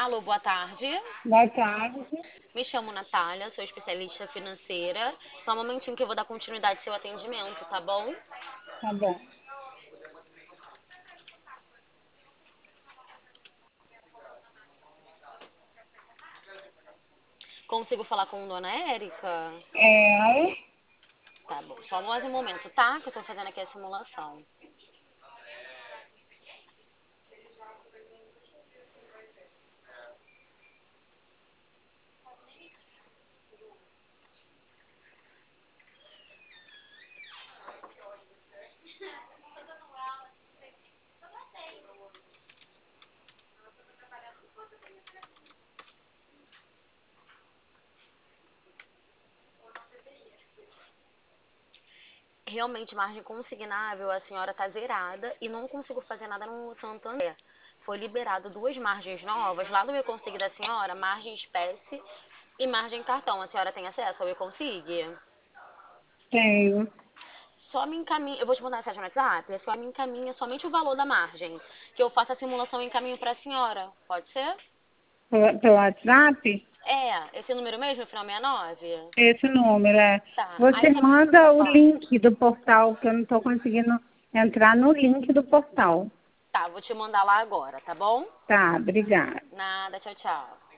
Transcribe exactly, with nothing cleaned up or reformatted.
Alô, boa tarde. Boa tarde. Me chamo Natália, sou especialista financeira. Só um momentinho que eu vou dar continuidade ao seu atendimento, tá bom? Tá bom. Consigo falar com Dona Érica? É, Tá bom, só mais um momento, tá? Que eu tô fazendo aqui a simulação. Realmente, margem consignável, a senhora tá zerada e não consigo fazer nada no Santander. Foi liberado duas margens novas lá no Eu Consigo da senhora, margem espécie e margem cartão. A senhora tem acesso ao Eu Consigo? tenho. Só me encaminha, eu vou te mandar mensagem no WhatsApp, a senhora me encaminha somente o valor da margem, que eu faço a simulação e encaminho para a senhora. Pode ser? Pelo, pelo WhatsApp? É, esse número mesmo, final sessenta e nove? Esse número é. Tá, aí Você você... manda Pode o falar. link do portal, que eu não estou conseguindo entrar no link do portal. Tá, vou te mandar lá agora, tá bom? Tá, obrigada. Nada, tchau, tchau.